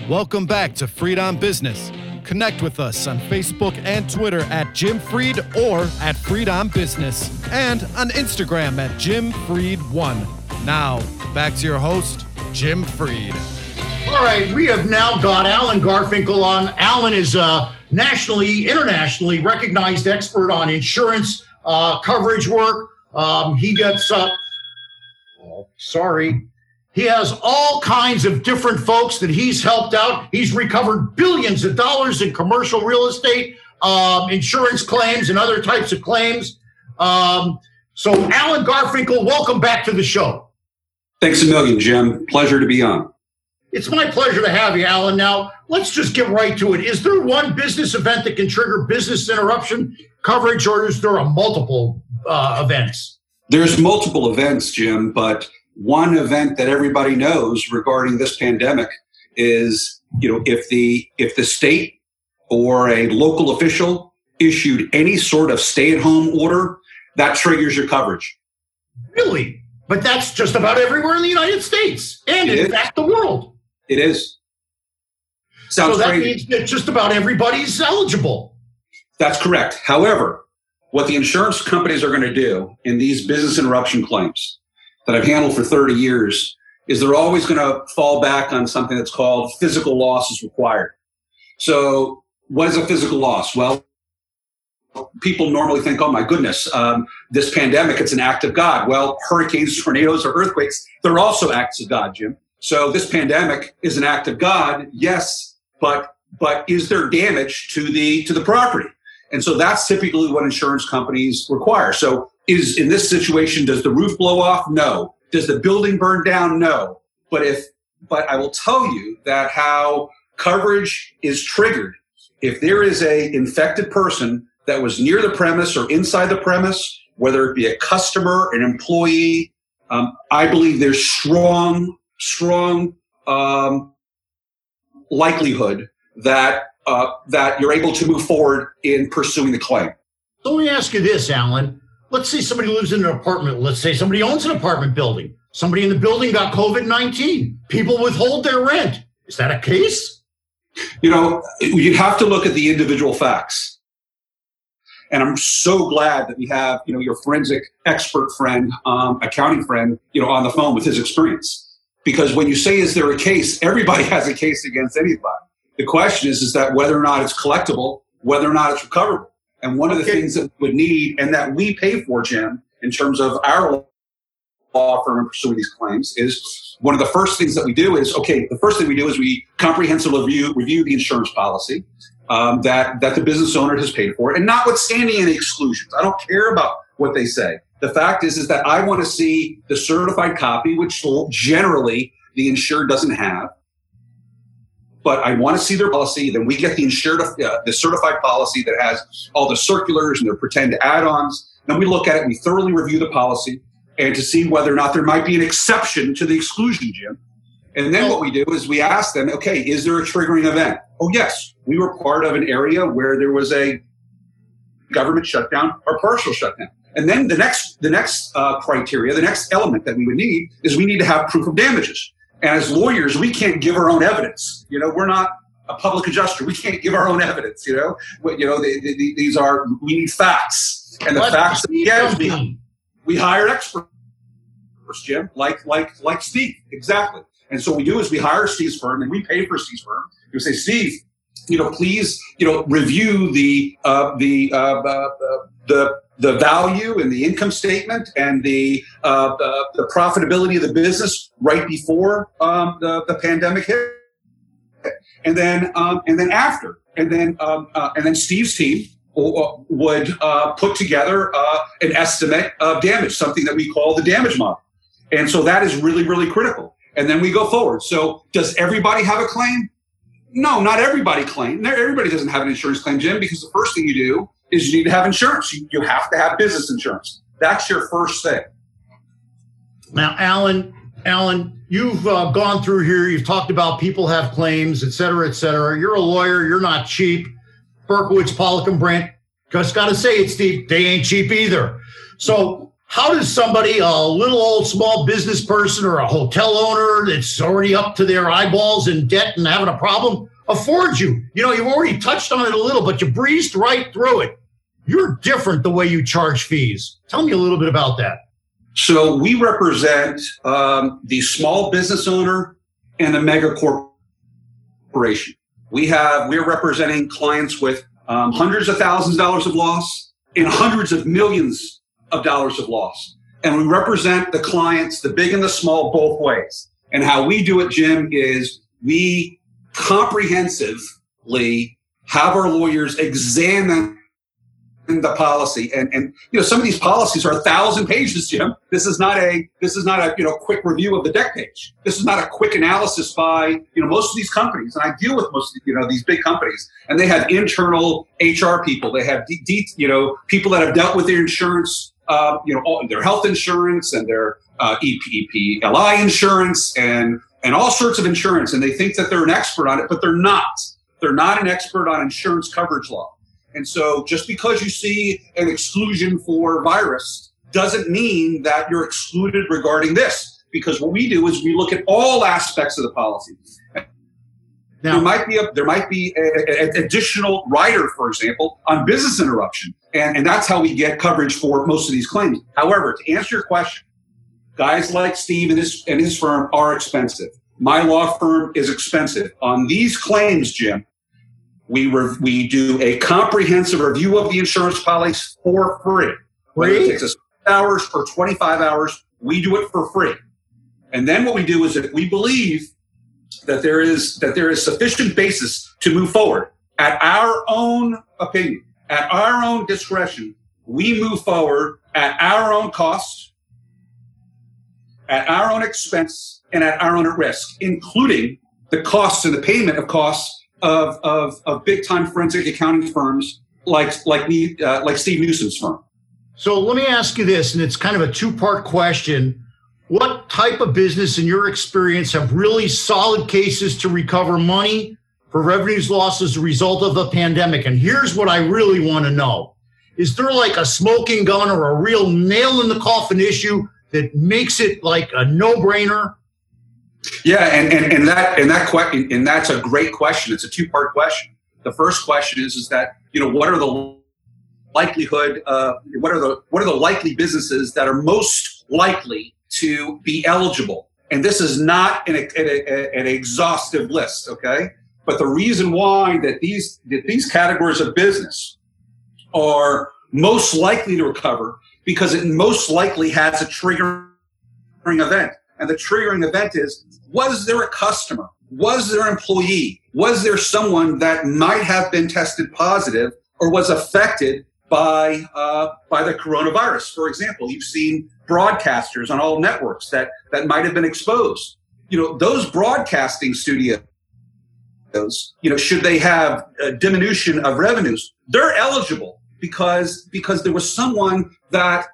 Welcome back to Freed on Business. Connect with us on Facebook and Twitter at Jim Freed or at Freed on Business, and on Instagram at Jim Freed1. Now, back to your host, Jim Freed. All right, we have now got Alan Garfinkel on. Alan is a internationally recognized expert on insurance coverage work. He has all kinds of different folks that he's helped out. He's recovered billions of dollars in commercial real estate, insurance claims, and other types of claims. So Alan Garfinkel, welcome back to the show. Thanks a million, Jim. Pleasure to be on. It's my pleasure to have you, Alan. Now, let's just get right to it. Is there one business event that can trigger business interruption coverage, or is there multiple events? There's multiple events, Jim, but one event that everybody knows regarding this pandemic is, if the state or a local official issued any sort of stay-at-home order, that triggers your coverage. Really? But that's just about everywhere in the United States and in fact the world. It is. So that means that just about everybody's eligible. That's correct. However, what the insurance companies are going to do in these business interruption claims that I've handled for 30 years is they're always going to fall back on something that's called physical loss is required. So what is a physical loss? Well, people normally think, oh my goodness, this pandemic, it's an act of God. Well, hurricanes, tornadoes, or earthquakes, they're also acts of God, Jim. So this pandemic is an act of God, yes, but is there damage to the property? And so that's typically what insurance companies require. So in this situation, does the roof blow off? No. Does the building burn down? No. But I will tell you that how coverage is triggered, if there is a infected person that was near the premise or inside the premise, whether it be a customer, an employee, I believe there's strong likelihood that you're able to move forward in pursuing the claim. So let me ask you this, Alan. Let's say somebody lives in an apartment. Let's say somebody owns an apartment building. Somebody in the building got COVID-19. People withhold their rent. Is that a case? You'd have to look at the individual facts. And I'm so glad that we have, your forensic expert friend, accounting friend, on the phone with his experience. Because when you say, is there a case, everybody has a case against anybody. The question is that whether or not it's collectible, whether or not it's recoverable. And one of the things that we would need and that we pay for, Jim, in terms of our law firm in pursuing these claims is one of the first things that we do is, the first thing we do is we comprehensively review the insurance policy that the business owner has paid for, and notwithstanding any exclusions. I don't care about what they say. The fact is that I want to see the certified copy, which generally the insured doesn't have. But I want to see their policy. Then we get the certified policy that has all the circulars and their pretend add-ons. Then we look at it, we thoroughly review the policy, and to see whether or not there might be an exception to the exclusion, Jim. And then what we do is we ask them, is there a triggering event? Oh, yes, we were part of an area where there was a government shutdown or partial shutdown. And then the next criteria, the next element that we would need is we need to have proof of damages. And as lawyers, we can't give our own evidence. We're not a public adjuster. We can't give our own evidence. We need facts. And the facts that we get is we hire experts, Jim, like Steve, exactly. And so what we do is we hire Steve's firm and we pay for Steve's firm. We say, Steve, please, review the value and the income statement and the profitability of the business right before the pandemic hit, and then after, and then Steve's team would put together an estimate of damage, something that we call the damage model, and so that is really, really critical. And then we go forward. So does everybody have a claim? No, not everybody claim. Everybody doesn't have an insurance claim, Jim, because the first thing you do is you need to have insurance. You have to have business insurance. That's your first thing. Now, Alan, you've gone through here. You've talked about people have claims, et cetera, et cetera. You're a lawyer. You're not cheap. Berkowitz, Pollock, and Brandt. Just got to say it, Steve. They ain't cheap either. So how does somebody, a little old small business person or a hotel owner that's already up to their eyeballs in debt and having a problem, afford you? You know, you've already touched on it a little, but you breezed right through it. You're different the way you charge fees. Tell me a little bit about that. So we represent the small business owner and the mega corporation. We're representing clients with hundreds of thousands of dollars of loss and hundreds of millions of dollars of loss. And we represent the clients, the big and the small, both ways. And how we do it, Jim, is we comprehensively have our lawyers examine the policy. And you know, some of these policies are 1,000 pages, Jim. This is not a quick review of the deck page. This is not a quick analysis by most of these companies. And I deal with most of these big companies, and they have internal HR people. They have people that have dealt with their insurance, their health insurance and their EPLI insurance and all sorts of insurance. And they think that they're an expert on it, but they're not. They're not an expert on insurance coverage law. And so just because you see an exclusion for virus doesn't mean that you're excluded regarding this, because what we do is we look at all aspects of the policy. Now, there might be an additional rider, for example, on business interruption, and that's how we get coverage for most of these claims. However, to answer your question, guys like Steve and his firm are expensive. My law firm is expensive. On these claims, Jim, we do a comprehensive review of the insurance policy for free. Whether it takes us 6 hours or 25 hours, we do it for free. And then what we do is, if we believe that there is sufficient basis to move forward, at our own opinion, at our own discretion, we move forward at our own cost, at our own expense, and at our own risk, including the costs and the payment of costs of big-time forensic accounting firms like Steve Newsom's firm. So let me ask you this, and it's kind of a two-part question. What type of business, in your experience, have really solid cases to recover money for revenues lost as a result of the pandemic? And here's what I really want to know. Is there like a smoking gun or a real nail-in-the-coffin issue that makes it like a no-brainer? Yeah, and that's a great question. It's a two-part question. The first question is that what are the likelihood? What are the likely businesses that are most likely to be eligible? And this is not an exhaustive list, okay? But the reason why that these categories of business are most likely to recover, because it most likely has a triggering event. And the triggering event is, was there a customer? Was there an employee? Was there someone that might have been tested positive or was affected by the coronavirus? For example, you've seen broadcasters on all networks that might have been exposed. Those broadcasting studios, should they have a diminution of revenues, they're eligible because there was someone that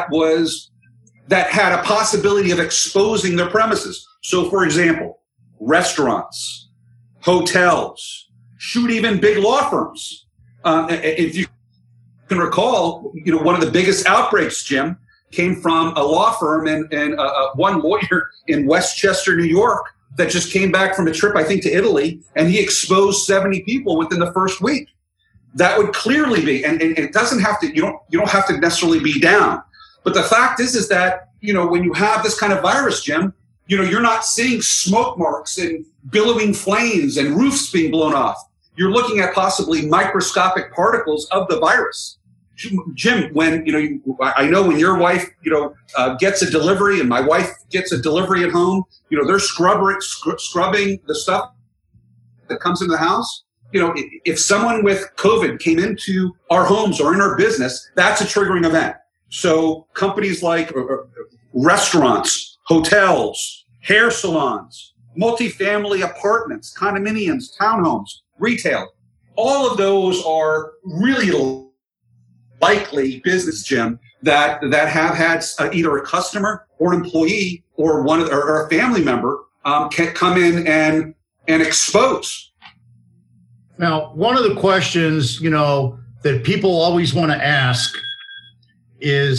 had a possibility of exposing their premises. So, for example, restaurants, hotels, even big law firms. If you can recall, one of the biggest outbreaks, Jim, came from a law firm and one lawyer in Westchester, New York, that just came back from a trip, I think, to Italy, and he exposed 70 people within the first week. That would clearly be, and it doesn't have to. You don't have to necessarily be down. But the fact is that, when you have this kind of virus, Jim, you're not seeing smoke marks and billowing flames and roofs being blown off. You're looking at possibly microscopic particles of the virus. Jim, when, I know when your wife, gets a delivery and my wife gets a delivery at home, they're scrubbing the stuff that comes into the house. If someone with COVID came into our homes or in our business, that's a triggering event. So companies like restaurants, hotels, hair salons, multifamily apartments, condominiums, townhomes, retail, all of those are really likely business, Jim, that have had either a customer or an employee or or a family member can come in and expose. Now, one of the questions, that people always want to ask is,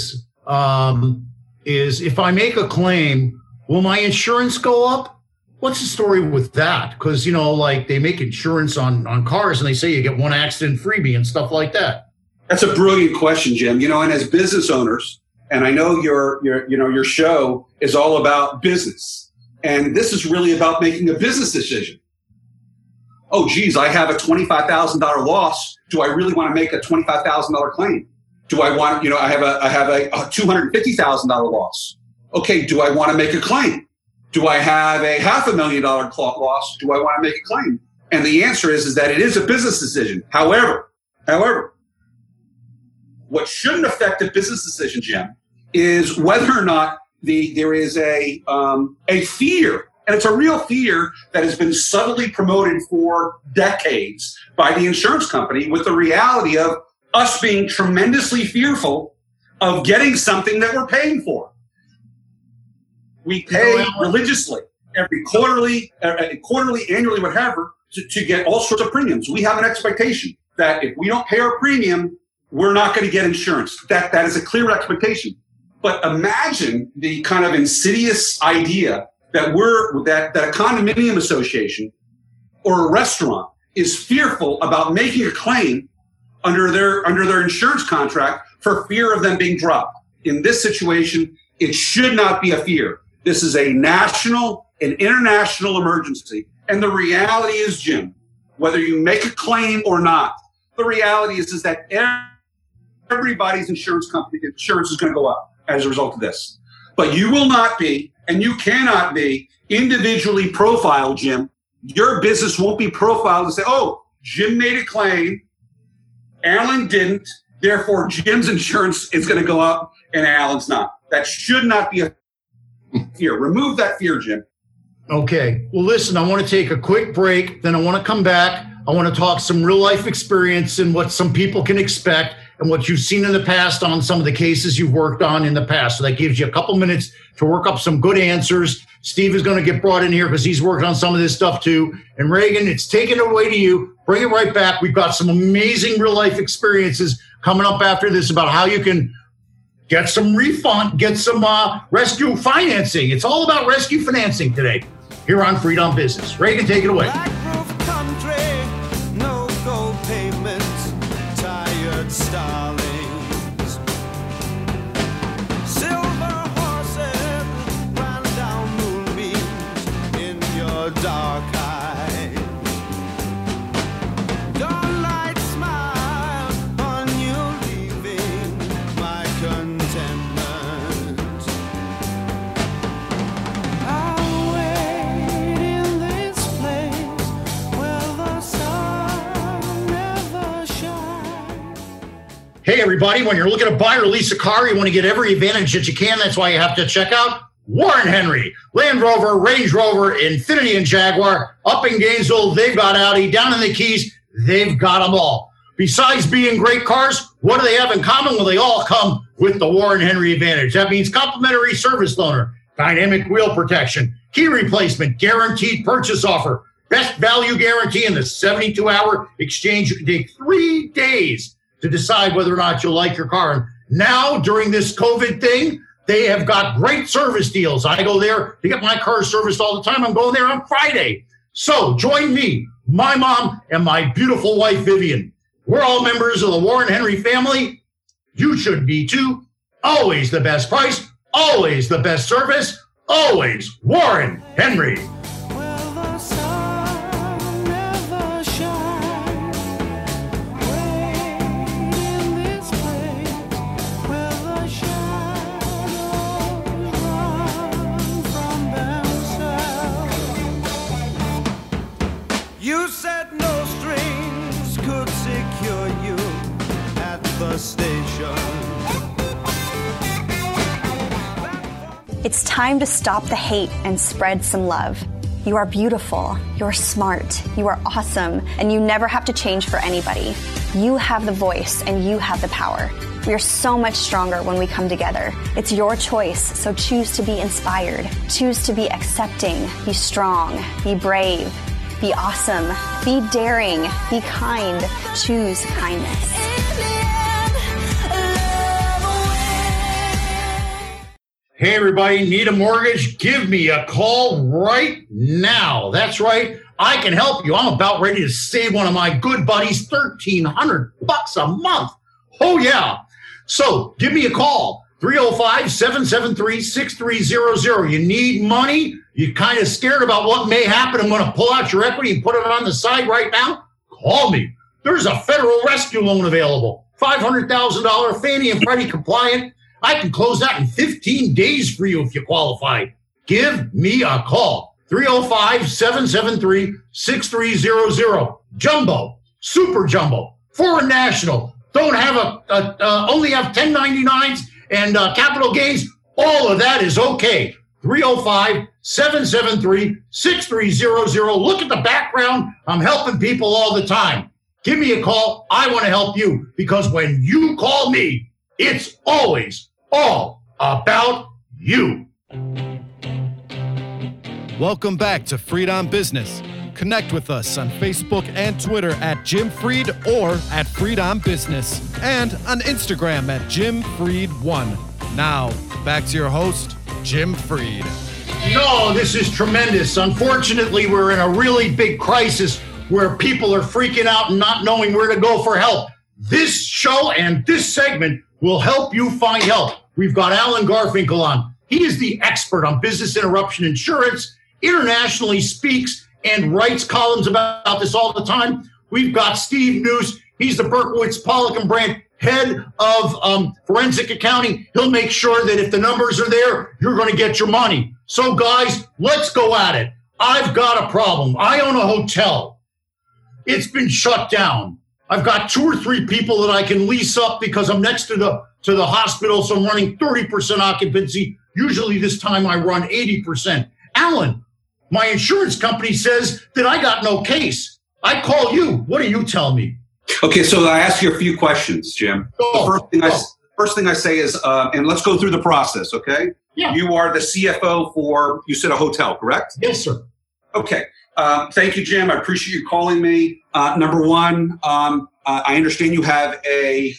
is if I make a claim, will my insurance go up? What's the story with that? Because, like they make insurance on cars and they say you get one accident freebie and stuff like that. That's a brilliant question, Jim. And as business owners, and I know your show is all about business, and this is really about making a business decision. Oh, geez, I have a $25,000 loss. Do I really want to make a $25,000 claim? Do I want, I have a $250,000 loss. Okay, do I want to make a claim? Do I have a $500,000 loss? Do I want to make a claim? And the answer is that it is a business decision. However, what shouldn't affect a business decision, Jim, is whether or not there is a fear, and it's a real fear that has been subtly promoted for decades by the insurance company, with the reality of us being tremendously fearful of getting something that we're paying for. We pay religiously every quarterly, annually, whatever, to get all sorts of premiums. We have an expectation that if we don't pay our premium, we're not going to get insurance. That is a clear expectation. But imagine the kind of insidious idea that a condominium association or a restaurant is fearful about making a claim under their insurance contract for fear of them being dropped. In this situation, it should not be a fear. This is a national and international emergency. And the reality is, Jim, whether you make a claim or not, the reality is that everybody's insurance is going to go up as a result of this. But you will not be, and you cannot be, individually profiled, Jim. Your business won't be profiled and say, oh, Jim made a claim, Alan didn't, therefore Jim's insurance is going to go up and Alan's not. That should not be a fear. Remove that fear, Jim. Okay. Well, listen, I want to take a quick break. Then I want to come back. I want to talk some real life experience and what some people can expect and what you've seen in the past on some of the cases you've worked on in the past. So that gives you a couple minutes to work up some good answers. Steve is going to get brought in here because he's worked on some of this stuff too. And Reagan, it's taken it away to you. Bring it right back. We've got some amazing real life experiences coming up after this about how you can get some refund, get some rescue financing. It's all about rescue financing today here on Freedom Business. Reagan, take it away. Starlings, silver horses ran down moonbeams in your dark eyes. Dawnlight smile on you, leaving my contentment. I'll wait in this place where the sun never shines. Hey, everybody, when you're looking to buy or lease a car, you want to get every advantage that you can. That's why you have to check out Warren Henry. Land Rover, Range Rover, Infiniti, and Jaguar. Up in Gainesville, they've got Audi. Down in the Keys, they've got them all. Besides being great cars, what do they have in common? Well, they all come with the Warren Henry advantage. That means complimentary service loaner, dynamic wheel protection, key replacement, guaranteed purchase offer, best value guarantee, and the 72-hour exchange. You can take 3 days to decide whether or not you'll like your car. And now, during this COVID thing, they have got great service deals. I go there to get my car serviced all the time. I'm going there on Friday. So join me, my mom, and my beautiful wife, Vivian. We're all members of the Warren Henry family. You should be too. Always the best price, always the best service, always Warren Henry. You said no strings could secure you at the station. It's time to stop the hate and spread some love. You are beautiful, you're smart, you are awesome, and you never have to change for anybody. You have the voice and you have the power. We are so much stronger when we come together. It's your choice, so choose to be inspired. Choose to be accepting, be strong, be brave. Be awesome, be daring, be kind, choose kindness. Hey, everybody, need a mortgage? Give me a call right now. That's right. I can help you. I'm about ready to save one of my good buddies $1,300 a month. Oh, yeah. So give me a call, 305-773-6300. You need money? You're kind of scared about what may happen. I'm going to pull out your equity and put it on the side right now? Call me. There's a federal rescue loan available, $500,000 Fannie and Freddie compliant. I can close that in 15 days for you if you qualify. Give me a call, 305-773-6300. Jumbo, super jumbo, foreign national. Don't have only have 1099s and capital gains. All of that is okay. 305-773-6300. Look at the background. I'm helping people all the time. Give me a call. I want to help you because when you call me, it's always all about you. Welcome back to Freed on Business. Connect with us on Facebook and Twitter at Jim Freed or at Freed on Business and on Instagram at Jim Freed1. Now, back to your host, Jim Freed. No, this is tremendous. Unfortunately, we're in a really big crisis where people are freaking out and not knowing where to go for help. This show and this segment will help you find help. We've got Alan Garfinkel on. He is the expert on business interruption insurance, internationally speaks and writes columns about this all the time. We've got Steve Noose. He's the Berkowitz Pollock and Brandt head of forensic accounting. He'll make sure that if the numbers are there, you're going to get your money. So, guys, let's go at it. I've got a problem. I own a hotel. It's been shut down. I've got 2 or 3 people that I can lease up because I'm next to the hospital, so I'm running 30% occupancy. Usually this time I run 80%. Alan, my insurance company says that I got no case. I call you. What do you tell me? Okay, so I ask you a few questions, Jim. The first thing I say is, and let's go through the process, okay? Yeah. You are the CFO for, you said, a hotel, correct? Yes, sir. Okay. Thank you, Jim. I appreciate you calling me. Number one, I understand you have a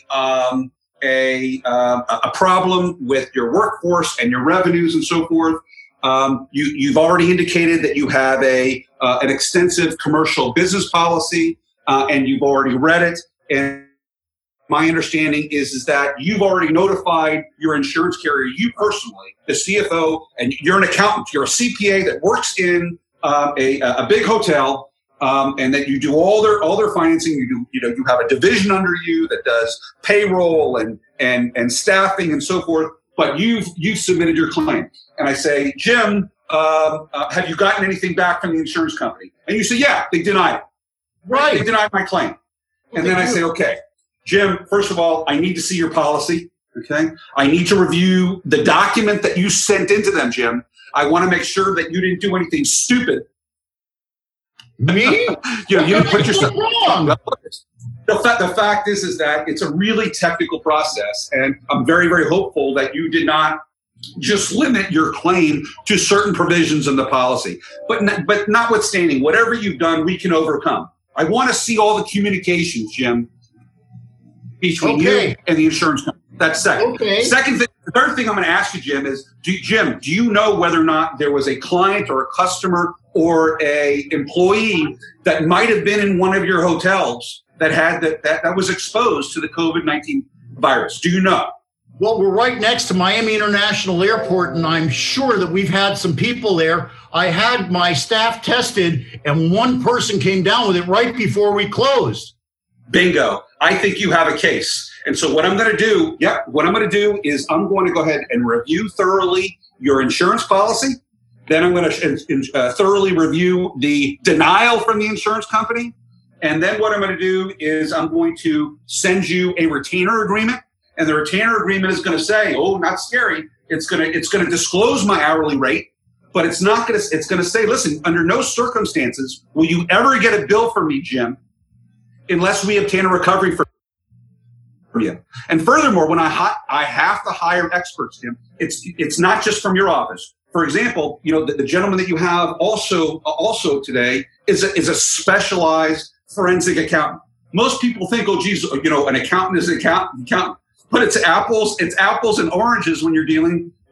problem with your workforce and your revenues and so forth. You've already indicated that you have an extensive commercial business policy, and you've already read it. And my understanding is that you've already notified your insurance carrier, you personally, the CFO, and you're an accountant, you're a CPA that works in a big hotel, and that you do all their financing. You have a division under you that does payroll and staffing and so forth. But you've submitted your claim, and I say, Jim, have you gotten anything back from the insurance company? And you say, yeah, they denied it. Right. They denied my claim. And then I say, okay, Jim, first of all, I need to see your policy. Okay, I need to review the document that you sent into them, Jim. I want to make sure that you didn't do anything stupid. Me? You didn't put yourself wrong. The fact is that it's a really technical process, and I'm very, very hopeful that you did not just limit your claim to certain provisions in the policy. But notwithstanding, whatever you've done, we can overcome. I want to see all the communications, Jim, between you and the insurance company. That's second. Okay. The third thing I'm going to ask you, Jim, is, do you know whether or not there was a client or a customer or a employee that might have been in one of your hotels that had that was exposed to the COVID-19 virus? Do you know? Well, we're right next to Miami International Airport, and I'm sure that we've had some people there. I had my staff tested, and one person came down with it right before we closed. Bingo. I think you have a case. And so what I'm going to do is I'm going to go ahead and review thoroughly your insurance policy. Then I'm going to thoroughly review the denial from the insurance company. And then what I'm going to do is I'm going to send you a retainer agreement. And the retainer agreement is going to say, oh, not scary. It's going to disclose my hourly rate, but it's going to say, listen, under no circumstances will you ever get a bill from me, Jim, unless we obtain a recovery for you. And furthermore, when I have to hire experts, Jim, it's not just from your office. For example, the gentleman that you have also today is a specialized forensic accountant. Most people think, oh, geez, an accountant is an accountant. But it's apples and oranges when you're dealing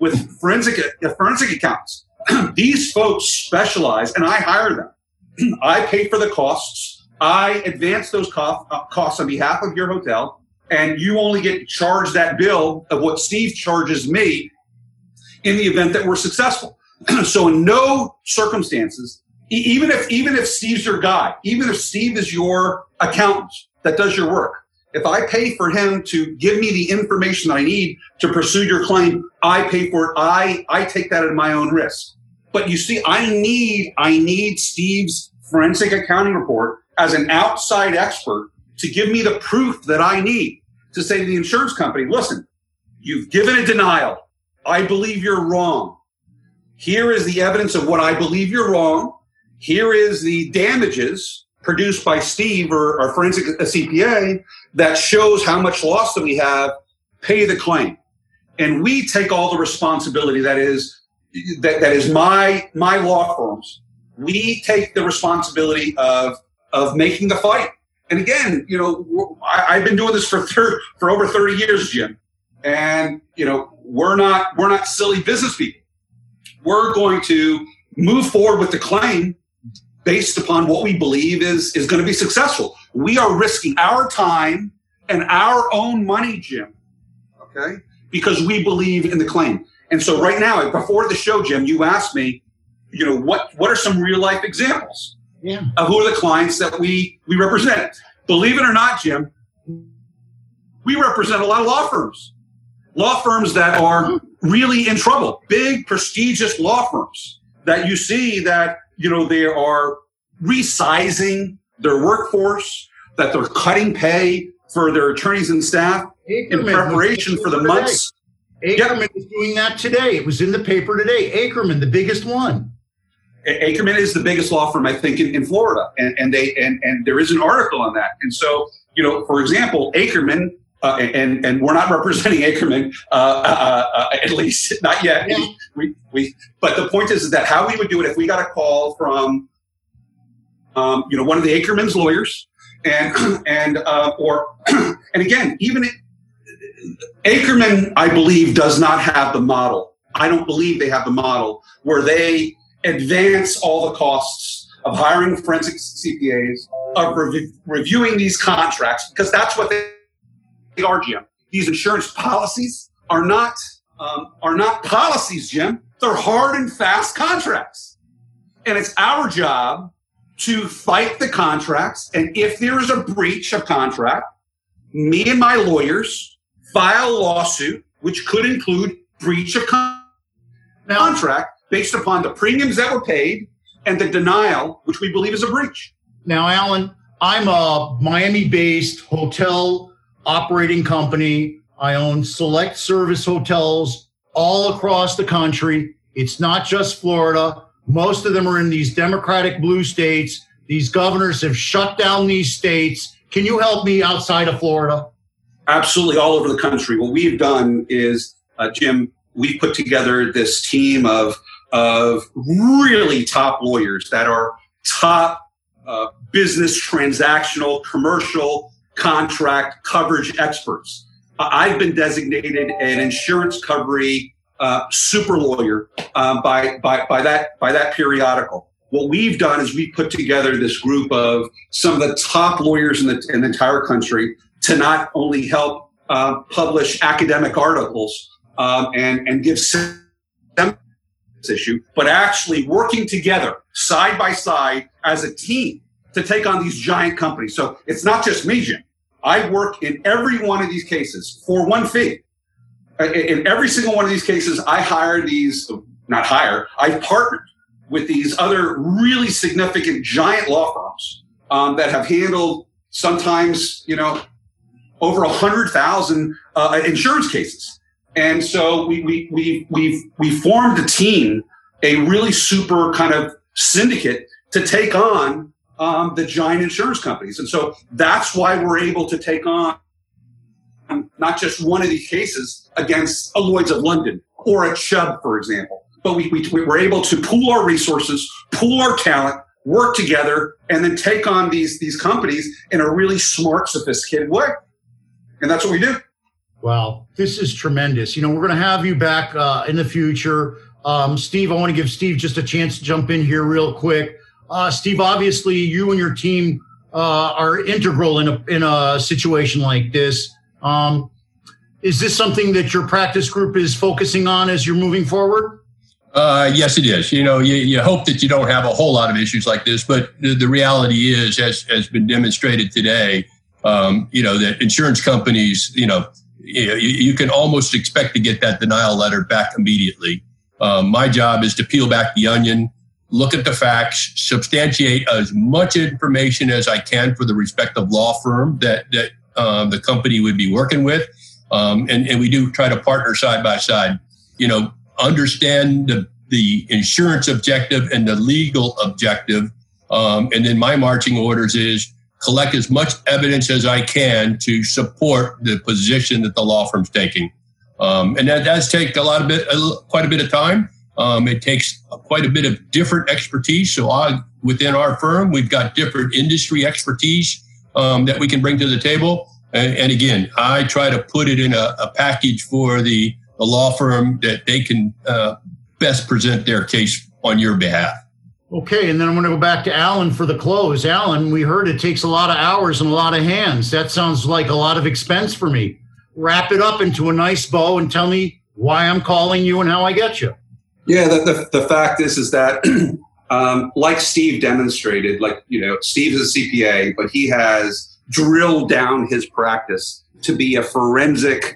with forensic accountants. These folks specialize, and I hire them. I pay for the costs. I advance those costs on behalf of your hotel, and you only get charged that bill of what Steve charges me in the event that we're successful. So in no circumstances, even if Steve's your guy, even if Steve is your accountant that does your work, if I pay for him to give me the information that I need to pursue your claim, I pay for it. I take that at my own risk. But you see, I need Steve's forensic accounting report as an outside expert to give me the proof that I need to say to the insurance company, listen, you've given a denial. I believe you're wrong. Here is the evidence of what I believe you're wrong. Here is the damages produced by Steve or our forensic CPA that shows how much loss that we have. Pay the claim. And we take all the responsibility. That is my law firms. We take the responsibility of making the fight. And again, I've been doing this for over 30 years, Jim. And we're not silly business people. We're going to move forward with the claim based upon what we believe is going to be successful. We are risking our time and our own money, Jim, okay, because we believe in the claim. And so right now, before the show, Jim, you asked me, what are some real life examples of who are the clients that we represent? Believe it or not, Jim, we represent a lot of law firms that are really in trouble, big, prestigious law firms that you see that, they are resizing their workforce, that they're cutting pay for their attorneys and staff in preparation for the months. Ackerman is doing that today. It was in the paper today. Ackerman, the biggest one. Ackerman is the biggest law firm, I think, in Florida, and there is an article on that. And so, for example, Ackerman, and we're not representing Ackerman, at least not yet. Yeah. But the point is that how we would do it if we got a call from, one of the Ackerman's lawyers, and again, even Ackerman, I believe, does not have the model. I don't believe they have the model where they advance all the costs of hiring forensic CPAs, of reviewing these contracts, because that's what they are, Jim. These insurance policies are not policies, Jim. They're hard and fast contracts. And it's our job to fight the contracts. And if there is a breach of contract, me and my lawyers file a lawsuit, which could include breach of contract based upon the premiums that were paid and the denial, which we believe is a breach. Now, Alan, I'm a Miami-based hotel operating company. I own select service hotels all across the country. It's not just Florida. Most of them are in these Democratic blue states. These governors have shut down these states. Can you help me outside of Florida? Absolutely, all over the country. What we've done is, Jim, we put together this team of really top lawyers that are top business, transactional, commercial, contract coverage experts. I've been designated an insurance coverage super lawyer by that periodical. What we've done is we put together this group of some of the top lawyers in the entire country to not only help publish academic articles and give them this issue, but actually working together side by side as a team to take on these giant companies. So it's not just me, Jim. I work in every one of these cases for one fee. In every single one of these cases, I partnered with these other really significant giant law firms that have handled sometimes, over 100,000 insurance cases. And so we formed a team, a really super kind of syndicate to take on the giant insurance companies. And so that's why we're able to take on not just one of these cases against a Lloyd's of London or a Chubb, for example, but we were able to pool our resources, pool our talent, work together, and then take on these companies in a really smart, sophisticated way. And that's what we do. Wow, this is tremendous. We're going to have you back in the future. Steve, I want to give Steve just a chance to jump in here real quick. Steve, obviously you and your team are integral in a situation like this. Is this something that your practice group is focusing on as you're moving forward? Yes, it is. You hope that you don't have a whole lot of issues like this, but the reality is, as has been demonstrated today, that insurance companies, you can almost expect to get that denial letter back immediately. My job is to peel back the onion, look at the facts, substantiate as much information as I can for the respective law firm that the company would be working with. And we do try to partner side by side, understand the insurance objective and the legal objective. And then my marching orders is collect as much evidence as I can to support the position that the law firm's taking. And that does take quite a bit of time. It takes quite a bit of different expertise. So within our firm, we've got different industry expertise that we can bring to the table. And again, I try to put it in a package for the law firm that they can best present their case on your behalf. Okay, and then I'm going to go back to Alan for the close. Alan, we heard it takes a lot of hours and a lot of hands. That sounds like a lot of expense for me. Wrap it up into a nice bow and tell me why I'm calling you and how I get you. Yeah, the fact is that like Steve demonstrated, Steve is a CPA, but he has drilled down his practice to be a forensic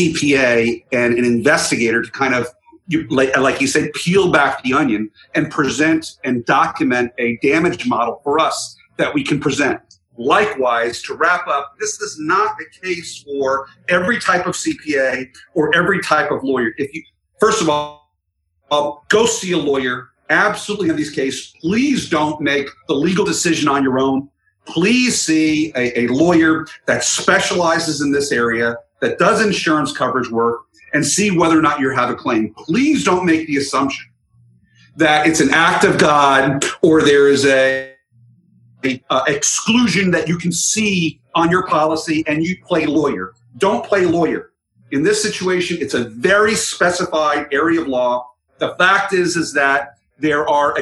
CPA and an investigator to kind of, like you said, peel back the onion and present and document a damage model for us that we can present. Likewise, to wrap up, this is not the case for every type of CPA or every type of lawyer. First of all, go see a lawyer. Absolutely in these cases, please don't make the legal decision on your own. Please see a lawyer that specializes in this area, that does insurance coverage work, and see whether or not you have a claim. Please don't make the assumption that it's an act of God or there is a exclusion that you can see on your policy and you play lawyer. Don't play lawyer. In this situation, it's a very specified area of law. The fact is that there are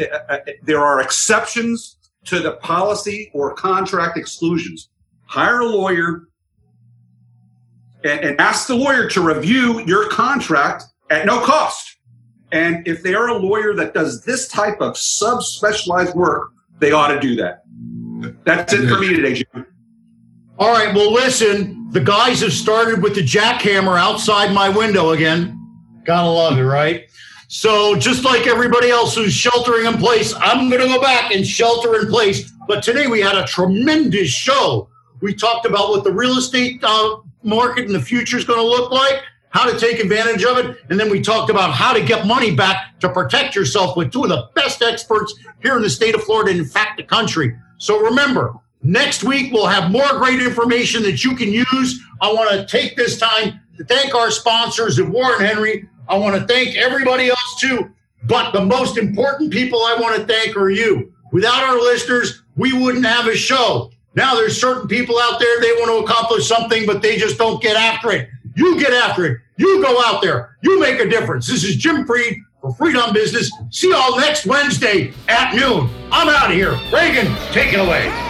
exceptions to the policy or contract exclusions. Hire a lawyer and ask the lawyer to review your contract at no cost. And if they are a lawyer that does this type of sub-specialized work, they ought to do that. That's it for me today, Jim. All right, well, listen, the guys have started with the jackhammer outside my window again. Gotta love it, right? So just like everybody else who's sheltering in place, I'm going to go back and shelter in place. But today we had a tremendous show. We talked about what the real estate market in the future is going to look like, how to take advantage of it, and then we talked about how to get money back to protect yourself with two of the best experts here in the state of Florida, and in fact, the country. So remember, next week we'll have more great information that you can use. I want to take this time to thank our sponsors at Warren Henry. I want to thank everybody else too, but the most important people I want to thank are you. Without our listeners, we wouldn't have a show. Now there's certain people out there, they want to accomplish something, but they just don't get after it. You get after it. You go out there. You make a difference. This is Jim Freed for Freed on Business. See y'all next Wednesday at noon. I'm out of here. Reagan, take it away.